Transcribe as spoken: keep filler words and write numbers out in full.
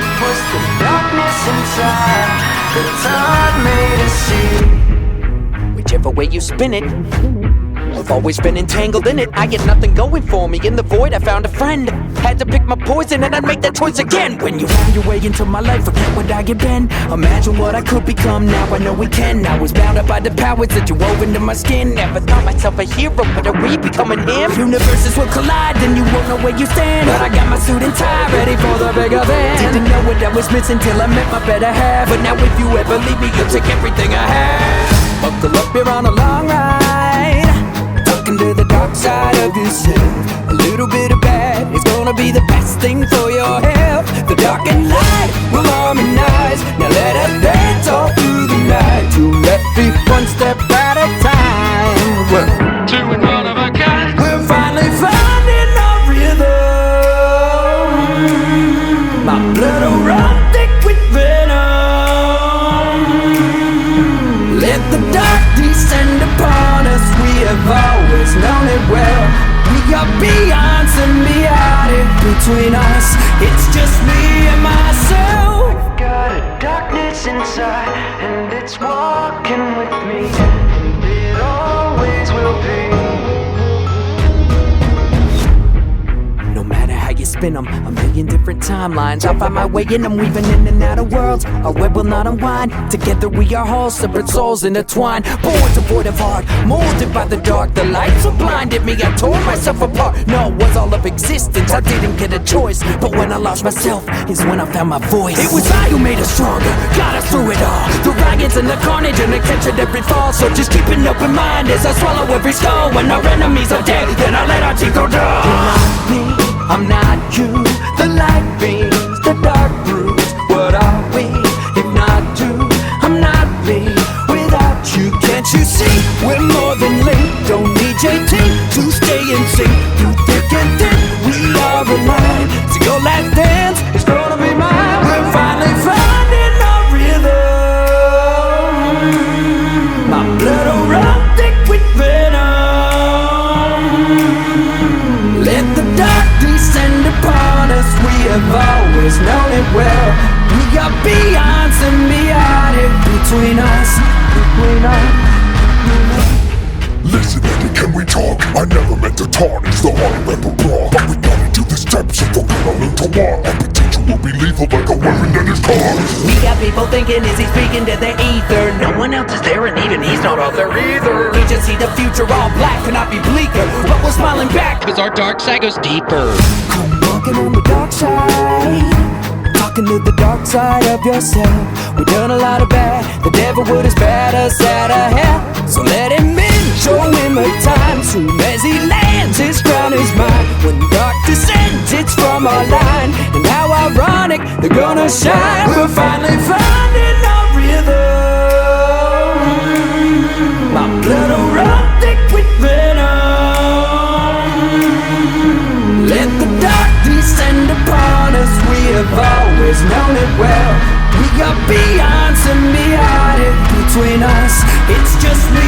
It was the darkness inside that taught me to see. Whichever way you spin it, I've always been entangled in it. I had nothing going for me. In the void I found a friend. Had to pick my poison and I'd make that choice again. When you found your way into my life, forget what I had been. Imagine what I could become, now I know we can. I was bound up by the powers that you wove into my skin. Never thought myself a hero, but are we becoming him? Universes will collide, then you won't know where you stand. But I got my suit and tie, ready for the big event. Didn't know what I was missing till I met my better half. But now if you ever leave me, you'll take everything I have. Buckle up, you're on a long ride, to the dark side of yourself. A little bit of bad is gonna be the best thing for your health. The dark and light will harmonize. Now let us dance all through the night. Two left feet, one step at a time. Well, Two and one of a kind. we're finally finding our rhythm. My blood will run thick with venom. Let the dark descend upon us. We have always known it well. We got beyond symbiotic between us. It's just me and myself. Got a darkness inside, and it's walking with me, and it always will be. No matter how you spin them, a million different timelines. I'll find my way in them, weaving in and out of worlds. Our web will not unwind. Together we are whole, separate souls intertwined. Born devoid of heart, molded by the dark. The lights have blinded me, I tore myself apart. No, it was all of existence, I didn't get a choice. But when I lost myself, is when I found my voice. It was I who made us stronger, got us through it all. The riots and the carnage and the catch at every fall. So just keep an open mind as I swallow every skull. When our enemies are dead, then I let our teeth go down. You're not me, I'm not you. The light beams, the dark brews. What are we, if not two? I'm not me without you. Can't you see, we're more than linked. Don't need J T to stay in sync. Through thick and thin, we are aligned. So your last dance is gonna be mine. We're finally finding our rhythm. My blood will run thick with venom. Let the dark descend upon us. We have always known it well. We are beyond symbiotic between us. Between us. Listen, Eddie, can we talk? I never meant to tarnish the heart of repertoire, but we gotta do the steps if we're gonna learn to walk. Our potential will be lethal like a weapon in his car. We got people thinking, is he speaking to the ether? No one else is there and even he's not out there either. We just see the future all black, cannot be bleaker. But we're smiling back, cause our dark side goes deeper. Come walking on the dark side, talking to the dark side of yourself. We've done a lot of bad, the devil would have spat us out of hell. So let him in, show him a time. Soon as he lands, his crown is mine. When dark descends, it's from our line. And how ironic, they're gonna shine. We're finally finding our rhythm. My blood will run thick with venom. Let the dark descend upon us. We have always known it well. We got beyond symbiotic between us. It's just me